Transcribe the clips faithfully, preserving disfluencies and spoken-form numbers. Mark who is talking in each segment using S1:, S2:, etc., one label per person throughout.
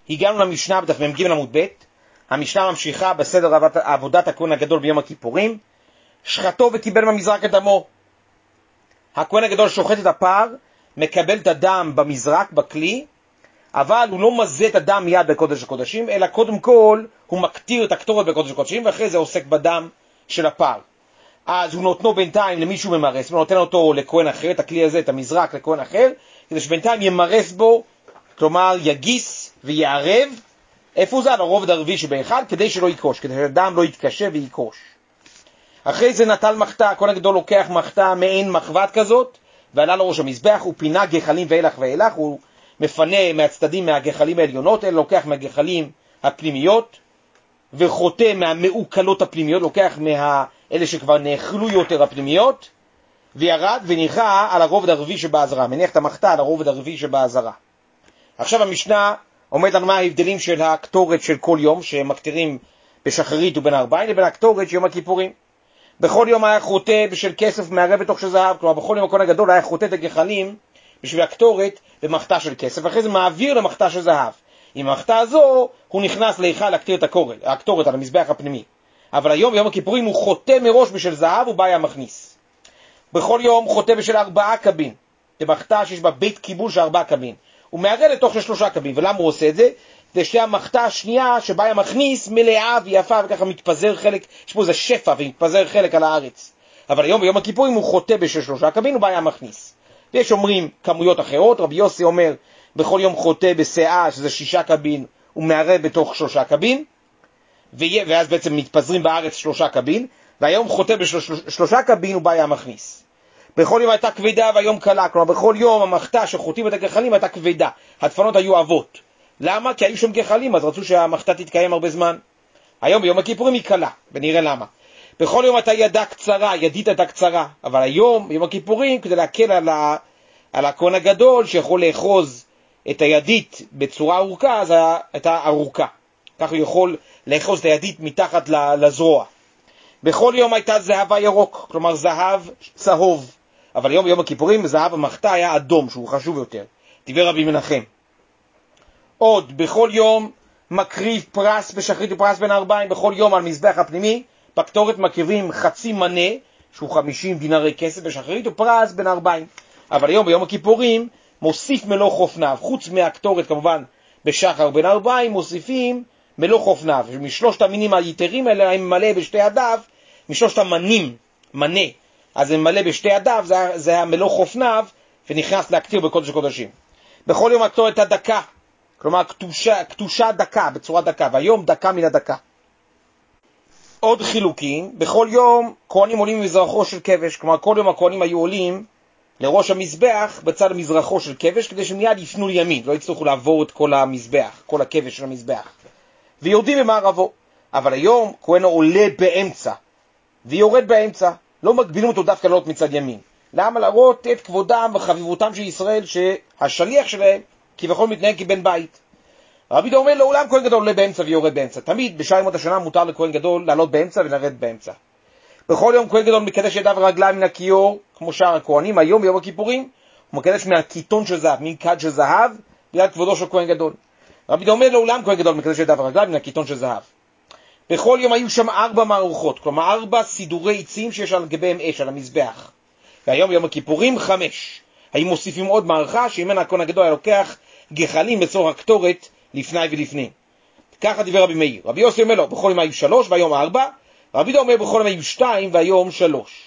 S1: הגענו למשנה בדף מ"ג עמוד ב'. המשנה ממשיכה בסדר עבודת הכהן הגדול ביום הכיפורים. שחטו וקיבל במזרק את דמו. הכהן הגדול שוחט את הפר, מקבל את הדם במזרק, בכלי, אבל הוא לא מזה את הדם מיד בקודש הקודשים, אלא קודם כל הוא מקטיר את הקטורת בקודש הקודשים, ואחרי זה עוסק בדם של הפר. אז הוא נותנו בינתיים למישהו ממרס, הוא נותן אותו לכהן אחר, את הכלי הזה, את המזרק לכהן אחר, כדי שבינתיים ימרס בו, כלומר יגיס ויערב, איפה זה? על הרובד הרביעי שבאחד, כדי שלא יקוש, כדי שהדם לא יתקשה ויקוש. אחרי זה נטל מחתה, הכהן הגדול לוקח מחתה מעין מחבת כזאת, ועלה לראש המזבח, הוא פינה גחלים ואילך ואילך, הוא מפנה מהצדדים מהגחלים העליונות, אלא לוקח מהגחלים הפנימיות, וחוטא מהמעוקלות הפנימיות, לוקח מאלה שכבר נאכלו יותר הפנימיות, וירד וניחה על הרובד הרביעי שבעזרה, מניח את המחתה על הרובד הרביעי שבעזרה. עכשיו המשנה עומד על מה ההבדלים של הקטורת של כל יום, שמקטירים בשחרית ובין ארבעים, לבין הקטורת של יום הכיפורים. בכל יום היה חוטא בשל כסף מערב בתוך של זהב, כלומר בכל יום הכהן הגדול היה חוטא את הגחלים בשביל הקטורת במחתה של כסף, ואחרי זה מעביר למחתה של זהב. עם המחתה הזו הוא נכנס להיכל להקטיר את הקטורת על המזבח הפנימי. אבל היום ביום הכיפורים הוא חוטא מראש בשל זהב, הוא בא היה מכניס. בכל יום חוטא בשל ארבעה קבין, במחתה שיש בה בית קיבול של ארבעה קבין. הוא מערב לתוך של שלושה קבין, ולמה הוא עושה את זה? זה שתי המחתה השנייה שבה היה מכניס מלאה ויפה, וככה מתפזר חלק, יש פה איזה שפע ומתפזר חלק על הארץ. אבל היום ביום הכיפורים הוא חוטא בשל שלושה קבין, הוא בא היה מכניס. ויש אומרים כמויות אחרות, רבי יוסי אומר בכל יום חוטא בסאה, שזה שישה קבין, הוא מערב בתוך שלושה קבין, ואז בעצם מתפזרים בארץ שלושה קבין, והיום חוטא בשלושה קבין, הוא בא היה מכניס. בכל יום הייתה כבדה והיום קלה, כלומר בכל יום המחתה שחוטאים את הגחלים הייתה כבדה, הדפנות היו אבות. למה? כי היו שם גחלים, אז רצו שהמחתה תתקיים הרבה זמן. היום ביום הכיפורים היא קלה, ונראה למה. בכל יום הייתה ידה קצרה, ידית הייתה קצרה, אבל היום ביום הכיפורים, כדי להקל על, ה... על הכהן הגדול שיכול לאחוז את הידית בצורה ארוכה, אז הייתה ארוכה. כך הוא יכול לאחוז את הידית מתחת לזרוע. בכל יום הייתה זהבה ירוק, כלומר זהב צהוב. אבל היום ביום הכיפורים זהב המחתה היה אדום, שהוא חשוב יותר. דיבר רבי מנחם. עוד, בכל יום מקריב פרס בשחרית ופרס בין ארבעים, בכל יום על מזבח הפנימי, בקטורת מקריבים חצי מנה, שהוא חמישים דינרי כסף בשחרית, ופרס בין ארבעים. אבל היום ביום הכיפורים מוסיף מלוא חופניו, חוץ מהקטורת כמובן בשחר בין ארבעים, מוסיפים מלוא חופניו. משלושת המינים היתרים האלה הם מלא בשתי ידיו, משלושת המנים, מנה, אז הם מלא בשתי ידיו, זה, זה המלוא חופניו, ונכנס להקטיר בקודש הקודשים. בכל יום הקטורת הדקה, כלומר קטושה, קטושה דקה, בצורה דקה, והיום דקה מן הדקה. עוד חילוקים, בכל יום כהנים עולים ממזרחו של כבש, כלומר כל יום הכהנים היו עולים לראש המזבח בצד המזרחו של כבש, כדי שמיד יפנו לימין, לא יצטרכו לעבור את כל המזבח, כל הכבש של המזבח. ויורדים במערבו. אבל היום כהן עולה באמצע, ויורד באמצע, לא מגבילים אותו דווקא לעלות מצד ימין. למה? להראות את כבודם וחביבותם של ישראל, שהשליח שלהם כביכול מתנהג כבן בית. רבי יהודה אומר לעולם כהן גדול עולה באמצע ויורד באמצע. תמיד בשעה ימות השנה מותר לכהן גדול לעלות באמצע ולרד באמצע. בכל יום כהן גדול מקדש ידיו ורגליו מן הכיור, כמו שאר הכהנים. היום ביום הכיפורים הוא מקדש מהכיתון של זהב, מן כד של זהב, בגלל כבודו של כהן גדול. רבי יהודה אומר לעולם כהן גדול מקדש ידיו ורגליו מן הכיתון של זהב. בכל יום היו שם ארבע מערכות, כלומר ארבע סידורי עצים שיש על גביהם אש, על המזבח. והיום ביום הכיפורים חמש. היו מוסיפים עוד מערכה שממנה הכהן הגדול היה לוקח גחלים בצורך הקטורת לפני ולפני. ככה דיבר רבי מאיר. רבי יוסי אומר לו, בכל יום היו שלוש והיום ארבע. רבי יהודה אומר בכל יום היו שתיים והיום שלוש.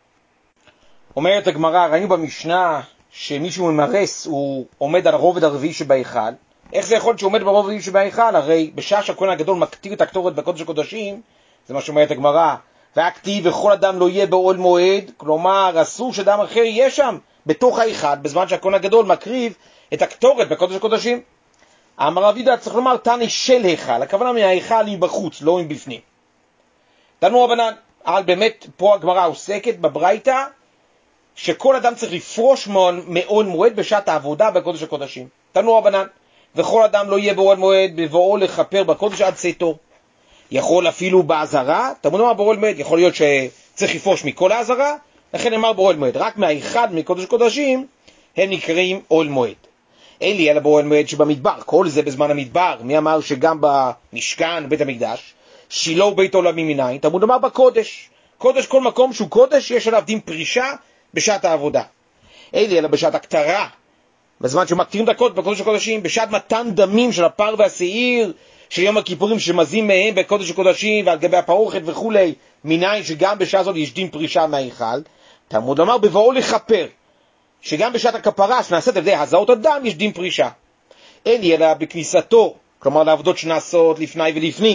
S1: אומרת הגמרא, ראינו במשנה שמישהו ממרס הוא עומד על הרובד הרביעי שבהיכל. איך זה יכול להיות שהוא עומד ברובד הרביעי שבהיכל? הרי בשעה שהכהן הגדול מקטיר את הקטורת בקודש הקודשים, זה מה שאומרת הגמרא, והכתיב וכל אדם לא יהיה באוהל מועד, כלומר אסור שאדם אחר יהיה שם בתוך ההיכל בזמן שהכהן הגדול מקריב את הקטורת בקודש הקודשים. אמר רבי יהודה, צריך לומר תני של היכל, הכוונה מההיכל היא בחוץ, לא מבפנים. תנו רבנן, אבל באמת פה הגמרא עוסקת בברייתא שכל אדם צריך לפרוש מאוהל מועד בשעת העבודה בקודש הקודשים. תנו רבנן, וכל אדם לא יהיה באוהל מועד בבואו לכפר בקודש עד צאתו. יכול אפילו בעזרה, תלמוד אמר באוהל מועד, יכול להיות שצריך לפרוש מכל העזרה, לכן אמר באוהל מועד, רק מההיכל מקודש קודשים הם נקראים אוהל מועד. אין לי אלא באוהל מועד שבמדבר, כל זה בזמן המדבר. מי אמר שגם במשכן, בית המקדש, שילה הוא בית עולמי מניין? תלמוד אמר בקודש. קודש, כל מקום שהוא קודש, יש עליו דין פרישה בשעת העבודה. אין לי אלא בשעת הכתרה, בזמן שמקטירים דקות בקודש הקודשים, בשעת מתן דמים של הפר והשעיר, של יום הכיפורים שמזים מהם בקודש הקודשים ועל גבי הפרוכת וכו', מניין שגם בשעה זאת יש דין פרישה מההיכל. תלמוד אמר בבואו לכפר, שגם בשעת הכפרה שנעשית על ידי הזעות הדם יש דין פרישה. אין לי אלא בכניסתו, כלומר לעבודות שנעשות לפני ולפנים,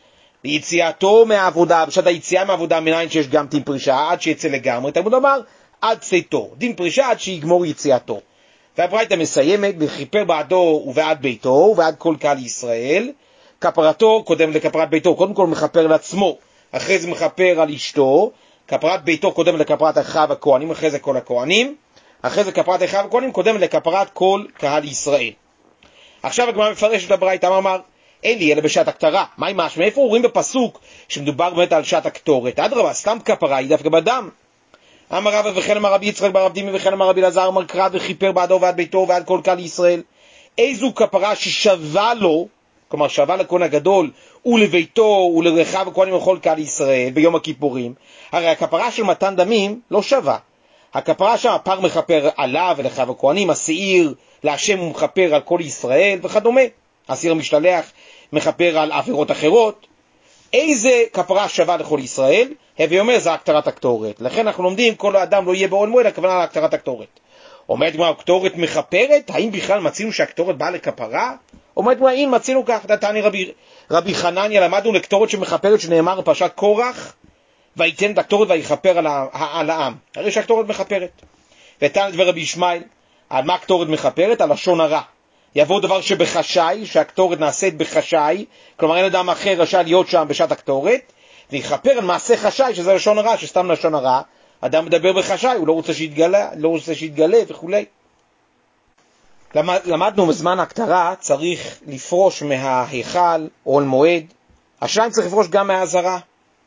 S1: ביציאתו מהעבודה, בשעת היציאה מהעבודה מניין שיש גם דין פרישה, עד שיצא לגמרי. תלמוד אמר עד צאתו, דין פרישה עד שיגמור יציאתו. והברייתא מסיימת בכיפר בעדו ובעד ביתו ובעד כל קהל ישראל. כפרתו קודם לכפרת ביתו, קודם כל מכפר לעצמו, אחרי זה מכפר על אשתו. כפרת ביתו קודם לכפרת אחיו הכהנים, אחרי זה כל הכהנים. אחרי זה כפרת אחיו הכהנים קודם לכפרת כל קהל ישראל. עכשיו הגמרא מפרשת הברייתא, אמר אין לי אלא בשעת הכתרה. מה עם משמע? איפה רואים בפסוק שמדובר באמת על שעת הקטורת? אדרבה, סתם כפרה היא דווקא בדם. אמר רבא וכן אמר רבי יצחק בר אבדימי וכן אמר רבי אלעזר אמר קרא וכיפר בעדו ועד ביתו ועד כל קהל ישראל. איזו כפרה ששווה לו, כלומר שווה לכהן הגדול ולביתו ולרחב הכהנים וכל קהל ישראל ביום הכיפורים? הרי הכפרה של מתן דמים לא שווה. הכפרה שם, הפר מכפר עליו ולרחב הכהנים, השעיר להשם הוא מכפר על כל ישראל וכדומה. השעיר המשתלח מכפר על עבירות אחרות. איזה כפרה שווה לכל ישראל? הווי אומר זה הכתרת הקטורת. לכן אנחנו לומדים כל האדם לא יהיה באוהל מועד, הכוונה להכתרת הקטורת. אומרת מה, הקטורת מכפרת? האם בכלל מצינו שהקטורת באה לכפרה? אומרת מה, אם מצינו כך, דתני רבי, רבי חנניה, למדנו לקטורת שמכפרת שנאמר בפרשת קורח, ויתן את הקטורת ויכפר על, על העם. הרי שהקטורת מכפרת. ותן דבר רבי ישמעאל, על מה הקטורת מכפרת? על לשון הרע. יבוא דבר שבחשאי, שהקטורת נעשית בחשאי, כלומר אין אדם אחר רשאי להיות שם בשעת הקטורת, ויכפר על מעשה חשאי, שזה לשון הרע, שסתם לשון הרע, אדם מדבר בחשאי, הוא לא רוצה שיתגלה, לא רוצה שיתגלה וכו'. למד, למדנו בזמן הכתרה, צריך לפרוש מההיכל, אוהל מועד, השאלה אם צריך לפרוש גם מהעזרה.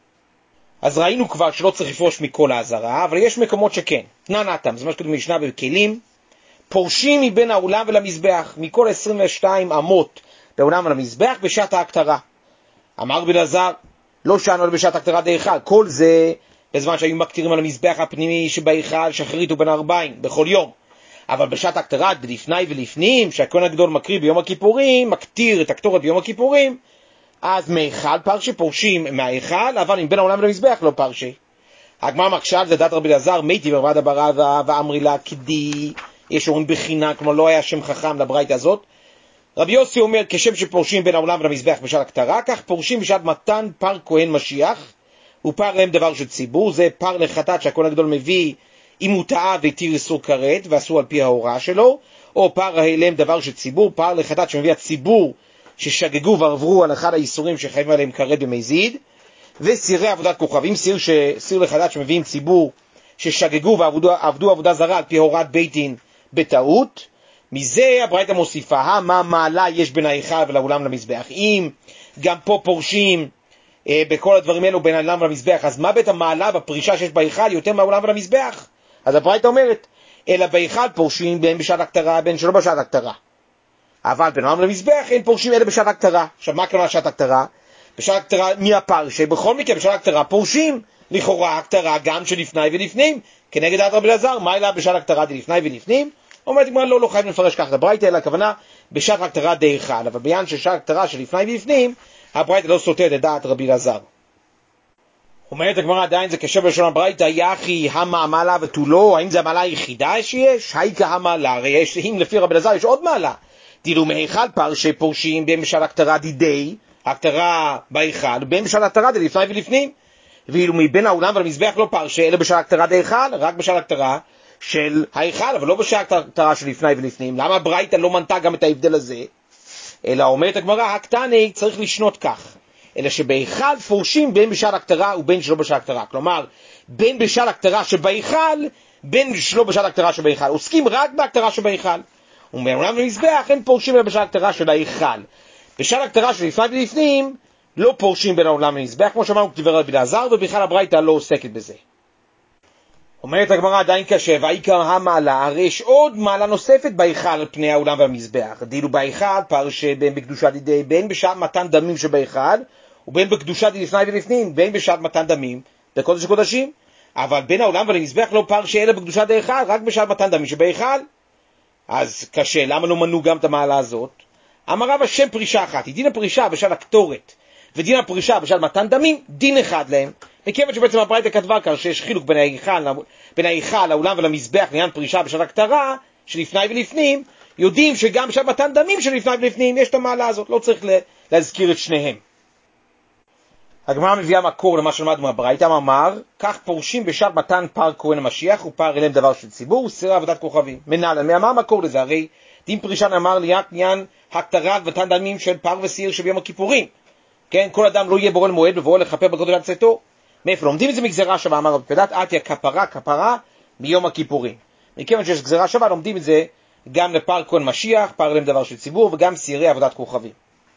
S1: אז ראינו כבר שלא צריך לפרוש מכל העזרה, אבל יש מקומות שכן. תנן אתם, זה מה שכתוב משנה בכלים, פורשים מבין האולם ולמזבח, מכל עשרים ושתיים אמות באולם ולמזבח בשעת ההכתרה. אמר רבי אלעזר, לא שענו על בשעת ההכתרה דהיכל, כל זה בזמן שהיו מקטירים על המזבח הפנימי שבהיכל שחרית ובין ארבעים בכל יום. אבל בשעת ההכתרה לפני ולפנים, שהכהן הגדול מקריב ביום הכיפורים, מקטיר את הקטורת ביום הכיפורים, אז מהיכל פרשי, פורשים מההיכל, אבל מבין האולם ולמזבח לא פרשי. הגמרא מקשה על זה דת רבי אלעזר, מייתי ברבד ברבא ואמרי לה כדי, יש אומרים בחינה, כמו לא היה שם חכם לברייתא הזאת. רבי יוסי אומר, כשם שפורשים בין העולם ולמזבח בשעת הכתרה, כך פורשים בשעת מתן פר כהן משיח, ופר להם דבר של ציבור, זה פר לחטאת שהכהן הגדול מביא, אם הוא טעה והתיר איסור כרת, ועשו על פי ההוראה שלו, או פר להם דבר של ציבור, פר לחטאת שמביא הציבור, ששגגו ועברו על אחד האיסורים שחייבים עליהם כרת במזיד, וסירי עבודת כוכבים, סיר, ש... סיר לחטאת שמביאים ציבור, ששגגו ועבדו עבדו עבודה זרה על פי הוראת בית דין בטעות. מזה הברייתא מוסיפה, מה מעלה יש בין ההיכל ולאולם למזבח? אם גם פה פורשים אה, בכל הדברים האלו בין האולם ולמזבח, אז מה בית המעלה בפרישה שיש בהיכל יותר מהאולם ולמזבח? אז הברייתא אומרת, אלא בהיכל פורשים בין בשעת הכתרה בין שלא בשעת הכתרה, אבל בין האולם למזבח אין פורשים אלא בשעת הכתרה. עכשיו מה כלומר בשעת הכתרה? בשעת הכתרה מי הפרשה? בכל מקרה בשעת הכתרה פורשים לכאורה הכתרה גם שלפני ולפנים, כנגד דעת רבי אלעזר, מה אלא בשעת הכתרה דלפני ולפנים? אומרת הגמרא, לא, לא חייבים לפרש כך את הברייתא, אלא הכוונה בשעת הכתרה דהיכל, אבל בעניין של שעת הכתרה שלפני ולפנים, הברייתא לא סותרת את דעת רבי אלעזר. אומרת הגמרא, עדיין זה קשה בלשון הברייתא, יחי המה המעלה ותו לא, האם זה המעלה היחידה שיש? היכא המעלה, הרי יש, אם לפי רבי אלעזר יש עוד מעלה. דילו מהיכל פרשי פורשים בין בשעת הכתרה דידי, הכתרה בהיכל, בין בשעת הכתרה דלפני ולפנים. ואילו מבין האולם ולמזבח לא פרשי, אלא בשעת הכתרה דהיכל, רק בשעת הכתרה של ההיכל, אבל לא בשעת הכתרה של לפני ולפנים. למה הברייתא לא מנתה גם את ההבדל הזה? אלא אומרת הגמרא, הקטני צריך לשנות כך, אלא שבהיכל פורשים בין בשעת הכתרה ובין שלא בשעת הכתרה. כלומר, בין בשעת הכתרה שבהיכל, בין שלא בשעת הכתרה שבהיכל. עוסקים רק בהכתרה שבהיכל. ומעולם ולמזבח אין פורשים אלא בשעת הכתרה של ההיכל. בשעת הכתרה של לפני ולפנים, לא פורשים בין העולם למזבח, כמו שאמרנו כדבר רבי אלעזר, ובכלל הברייתא לא עוסקת בזה. אומרת הגמרא עדיין קשה, והעיקר המעלה, הרי יש עוד מעלה נוספת בהיכל על פני האולם והמזבח. דהילו בהיכל פער שבין בקדושת ידי, בין בשעת מתן דמים שבהיכל, ובין בקדושת לפני ולפנים, בין בשעת מתן דמים בקודש הקודשים. אבל בין העולם ולמזבח לא פער שאלה בקדושת ההיכל, רק בשעת מתן דמים שבהיכל. אז קשה, למה לא מנו גם את המעלה הזאת? אמר רבא שם פרישה אחת, היא דין הפרישה בשעת הקטורת, ודין הפרישה בשעת מתן דמים, דין אחד להם. מכיוון שבעצם הברייתא כתבה כאן שיש חילוק בין ההיכל, בין ההיכל, לעולם ולמזבח לעניין פרישה בשעת הקטרה, שלפני ולפנים, יודעים שגם בשעת מתן דמים שלפני ולפנים יש את המעלה הזאת, לא צריך להזכיר את שניהם. הגמרא מביאה מקור למה שלמדנו מהברייתא, אמר, כך פורשים בשעת מתן פר כהן המשיח, ופר אליהם דבר של ציבור, סירה עבודת כוכבים. מנהל, מה המקור לזה? הרי דין פרישה נאמר לעניין הקטרה ומתן דמים של פר וסיר שביום הכיפורים. כן, כל אדם לא יהיה בורא למועד בבואו לכפר בגודל עד צאתו. מאיפה לומדים את זה? מגזרה שווה, אמר רבי פדת, עטיה כפרה כפרה מיום הכיפורים. מכיוון שיש גזרה שווה, לומדים את זה גם לפר כהן משיח, פר אליהם דבר של ציבור, וגם סירי עבודת כוכבים.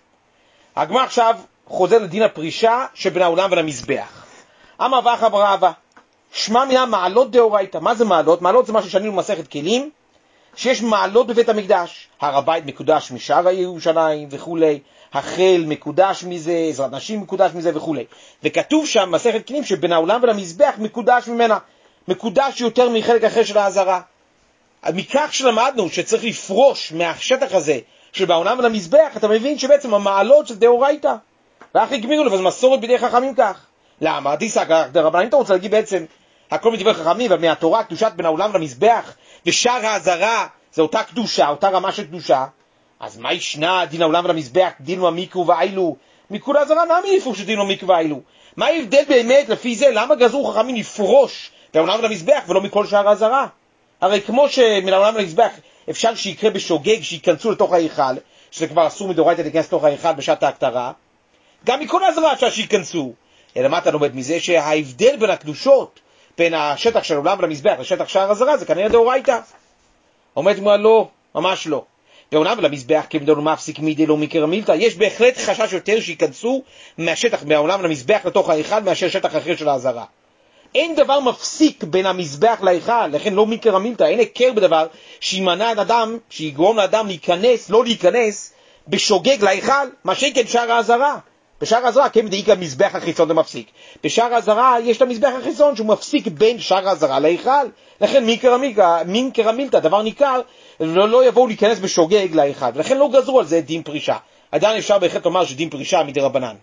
S1: הגמרא עכשיו חוזר לדין הפרישה שבין העולם ולמזבח. אמר ואחא בר אבא, שמע מן מעלות דאורייתא. מה זה מעלות? מעלות זה מה ששנינו במסכת כלים, שיש מעלות בבית המקדש. הר הבית מקודש משער ירושלים וכולי, החל מקודש מזה, עזרת נשים מקודש מזה וכולי. וכתוב שם מסכת כלים שבין העולם ולמזבח מקודש ממנה, מקודש יותר מחלק אחר של העזרה. מכך שלמדנו שצריך לפרוש מהשטח הזה שבעולם ולמזבח, אתה מבין שבעצם המעלות של דאורייתא. ואחרי גמירו לו, אז מסורת בידי חכמים כך. למה? דיסק, דרבנן, אם אתה רוצה להגיד בעצם הכל מדברי חכמים, אבל מהתורה קדושת בין העולם ולמזבח ושאר העזרה זה אותה קדושה, אותה רמה של קדושה, אז מה ישנה דין העולם ולמזבח, דינו המיקרו ואילו? מיקרו לעזרה נמי יפור שדינו המיקרו ואילו. מה ההבדל באמת לפי זה? למה גזרו חכמים לפרוש בעולם ולמזבח ולא מכל שאר העזרה? הרי כמו שמן העולם ולמזבח אפשר שיקרה בשוגג שיכנסו לתוך ההיכל, שזה כבר אסור מדאורייתא להיכנס לתוך ההיכל בשעת ההקטרה, גם מכל העזרה אפשר שיכנסו. אלא מה אתה לומד מזה? שההבדל בין הקדושות, בין השטח של העולם ולמזבח לשטח שאר העזרה, זה כנראה דאורייתא. אומרת מה לא, ממש לא. בעולם ולמזבח כמדנו מפסיק מידי לא מקרא מילתא, יש בהחלט חשש יותר שיכנסו מהשטח מהעולם ולמזבח לתוך ההיכל מאשר שטח אחר של העזרה. אין דבר מפסיק בין המזבח להיכל, לכן לא מקרא מילתא, אין הכר בדבר שימנע את אדם, שיגרום לאדם להיכנס, לא להיכנס בשוגג להיכל, מה שכן שאר העזרה. בשאר העזרה, כן מדעיק המזבח החיצון זה מפסיק. בשאר העזרה יש את המזבח החיצון שהוא מפסיק בין שאר העזרה להיכל. לכן מין קרמילתא, דבר ניכר, לא, לא יבואו להיכנס בשוגג להיכל. ולכן לא גזרו על זה דין פרישה. עדיין אפשר בהחלט לומר שדין פרישה מדי רבנן.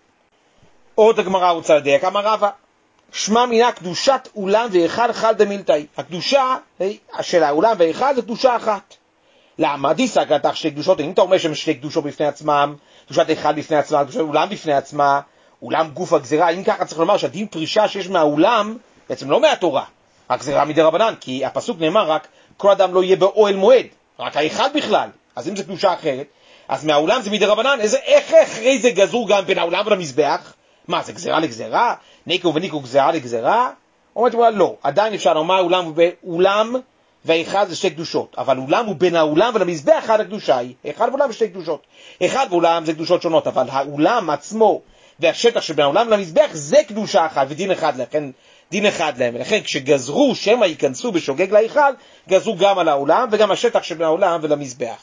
S1: עוד הגמרא רוצה לדייק, אמר רבא, שמע מינה קדושת אולם והיכל חל דמילתאי. הקדושה של האולם והיכל זה קדושה אחת. למה? דיסק לתך שתי קדושות, אם אתה אומר שהם שתי קדושות בפני עצמם, קדושת היכל בפני עצמה, קדושת אולם בפני עצמה, אולם גוף הגזירה, אם ככה צריך לומר שהדין פרישה שיש מהאולם, בעצם לא מהתורה, הגזירה מדי רבנן, כי הפסוק נאמר רק, כל אדם לא יהיה באוהל מועד, רק היכל בכלל, אז אם זה קדושה אחרת, אז מהאולם זה מדי רבנן, איזה, איך אחרי זה גזרו גם בין האולם ולמזבח? מה, זה גזירה לגזירה? ניקו וניקו גזירה לגזירה? אומרת אומרת, לא, עדיין אפשר לומר אולם ואולם והיכל זה שתי קדושות, אבל אולם הוא בין האולם ולמזבח אחד הקדושה היא, אחד ואולם שתי קדושות. אחד ואולם זה קדושות שונות, אבל האולם עצמו והשטח שבין האולם ולמזבח זה קדושה אחת ודין אחד, לכן דין אחד להם. ולכן כשגזרו שמא ייכנסו בשוגג להיכל, גזרו גם על האולם וגם השטח שבין האולם ולמזבח.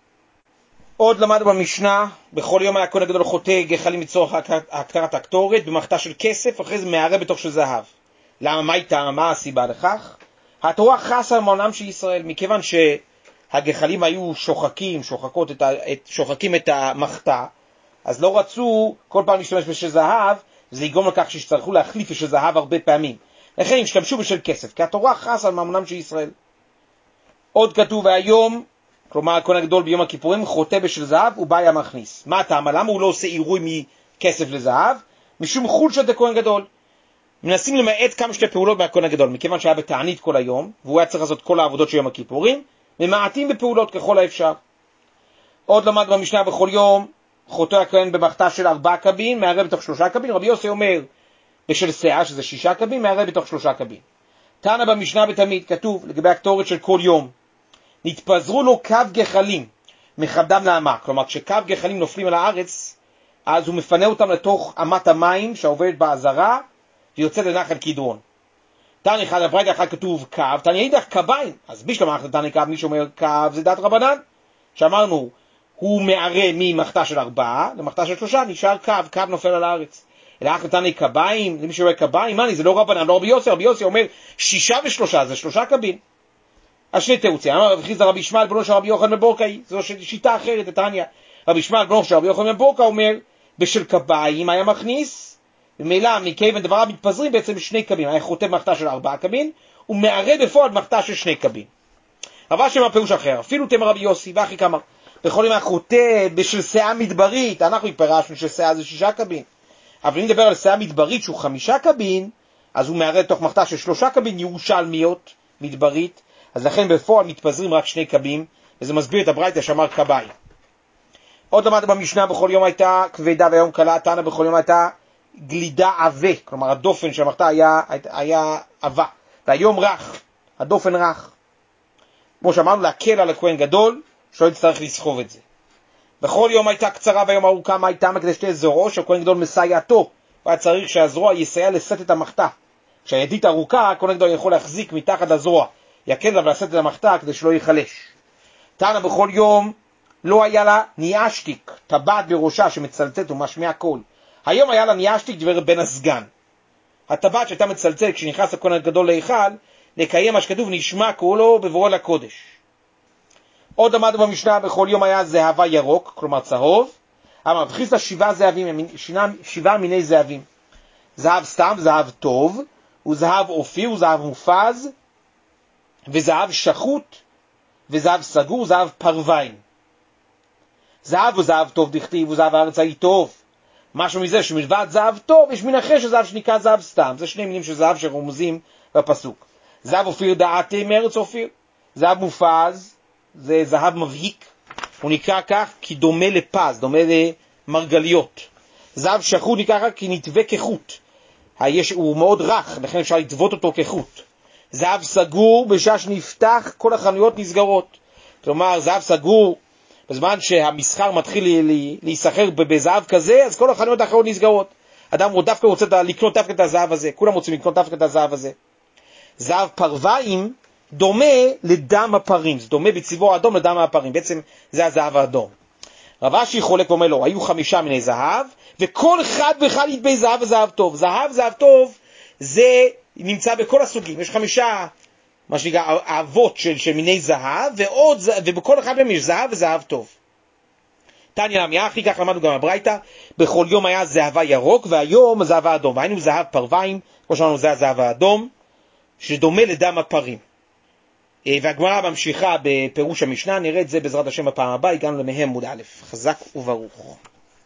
S1: עוד למדנו במשנה, בכל יום הכהן הגדול חוטא גחלים לצורך הקטרת הקטורת במחתה של כסף, אחרי זה מערה בתוך של זהב. למה? מה איתה? מה הסיבה לכך? התורה חסה על מעולם של ישראל, מכיוון שהגחלים היו שוחקים, שוחקות את ה, את, שוחקים את המחתה, אז לא רצו כל פעם להשתמש בשל זהב, זה יגרום לכך שצריכו להחליף בשל זהב הרבה פעמים. לכן הם השתמשו בשל כסף, כי התורה חסה על מעולם של ישראל. עוד כתוב, והיום, כלומר הכהן הגדול ביום הכיפורים, חוטא בשל זהב ובא מכניס. מה הטעם? למה הוא לא עושה עירוי מכסף לזהב? משום חולשת הכהן גדול. מנסים למעט כמה שתי פעולות מהכהן הגדול, מכיוון שהיה בתענית כל היום, והוא היה צריך לעשות כל העבודות של יום הכיפורים, ממעטים בפעולות ככל האפשר. עוד למד במשנה, בכל יום חוטא הכהן במחתה של ארבעה קבין, מערה בתוך שלושה קבין. רבי יוסי אומר בשל שאה, שזה שישה קבין, מערה בתוך שלושה קבין. תנא במשנה בתמיד כתוב לגבי הקטורת של כל יום, נתפזרו לו קו גחלים מכבדם לאמה. כלומר כשקו גחלים נופלים על הארץ, אז הוא מפנה אותם לתוך אמת המים שעוברת בעזרה ויוצא לנחל קדרון. תנא אחד הברייתא אחד כתוב קו, תנא אידך קביים, אז בשלמה אחת תנא קו, מי שאומר קו זה דעת רבנן, שאמרנו, הוא מערה ממחתה של ארבעה למחתה של שלושה, נשאר קו, קו נופל על הארץ. אלא אחת תנא קביים, למי שאומר קביים, מה, זה לא רבנן, לא רבי יוסי, רבי יוסי אומר שישה ושלושה, זה שלושה קבין. אז שני תירוצים, אמר רבי חיסדא רבי ישמעאל בנו של רבי יוחנן בן בורקאי, זו שיטה אחרת, תניא. רבי ישמעאל בנו של רבי יוחנן בן בורקאי אומר, בשל קביים היה מכניס, ומילא מכיוון דבריו מתפזרים בעצם שני קבין, היה חוטב מחתה של ארבעה קבין, ומערה בפועל מחתה של שני קבין. אבל שמה פירוש אחר, אפילו תמר רבי יוסי, ואחי כמה, בכל יום החוטב בשל שאה מדברית, אנחנו פירשנו ששאה זה שישה קבין, אבל אם נדבר על שאה מדברית שהוא חמישה קבין, אז הוא מערה תוך מחתה של שלושה קבין ירושלמיות מדברית, אז לכן בפועל מתפזרים רק שני קבים, וזה מסביר את הברייתא שאמר קביים. עוד למד במשנה בכל יום הייתה כבדה והיום קלה, תנא בכל יום הייתה גלידה עבה, כלומר הדופן של המחתה היה, היה עבה, והיום רך, הדופן רך. כמו שאמרנו, להקל על הכהן גדול, שלא יצטרך לסחוב את זה. בכל יום הייתה קצרה והיום ארוכה, מה הייתה כדי שתהיה זרוע, שהכהן גדול מסייעתו, והיה צריך שהזרוע יסייע לשאת את המחתה. כשהידית ארוכה, הכהן גדול יכול להחזיק מתחת לזרוע, יקל לה ולשאת את המחתה כדי שלא ייחלש. תנא בכל יום לא היה לה ניאשתיק, טבעת בראשה שמצלצלת ומשמיע קול. היום היה לה ניאשתיק דבר בן הסגן. הטבעת שהייתה מצלצלת כשנכנס הכהן הגדול להיכל, לקיים מה שכתוב נשמע קולו בבואו לקודש. עוד למדנו במשנה בכל יום היה זהבה ירוק, כלומר צהוב. אמר רבי חיסדא שבעה זהבים, שבעה מיני זהבים. זהב סתם, זהב טוב, וזהב אופיר, וזהב מופז, וזהב שחוט, וזהב סגור, זהב פרווין. זהב וזהב טוב דכתיב, וזהב הארצאי טוב. משהו מזה שמלבד זהב טוב, יש מין אחר שזהב שנקרא זהב סתם. זה שני מינים של זהב שרומזים בפסוק. זהב אופיר דעתם מארץ אופיר. זהב מופז, זה זהב מבהיק. הוא נקרא כך כי דומה לפז, דומה למרגליות. זהב שחוט נקרא כך כי נתווה כחוט. היש, הוא מאוד רך, לכן אפשר לטוות אותו כחוט. זהב סגור, בשעה שנפתח, כל החנויות נסגרות. כלומר, זהב סגור, בזמן שהמסחר מתחיל להיסחר בזהב כזה, אז כל החנויות האחרות נסגרות. אדם הוא דווקא רוצה לקנות דווקא את הזהב הזה, כולם רוצים לקנות דווקא את הזהב הזה. זהב פרוויים דומה לדם הפרים, זה דומה בצבעו האדום לדם הפרים, בעצם זה הזהב האדום. רב אשי חולק ואומר לו, היו חמישה מיני זהב, וכל אחד ואחד יתבי זהב וזהב טוב. זהב, זהב טוב, זה נמצא בכל הסוגים. יש חמישה, מה שנקרא, אהבות של, של מיני זהב, ועוד, ובכל אחד מהם יש זהב וזהב טוב. תניא נמי אחי, כך למדנו גם הברייתא, בכל יום היה זהבה ירוק, והיום זהבה אדום. והיינו זהב פרוויים, כמו שאמרנו זה הזהב האדום, שדומה לדם הפרים. והגמרא ממשיכה בפירוש המשנה, נראה את זה בעזרת השם בפעם הבאה, הגענו למהם עמוד א', חזק וברוך.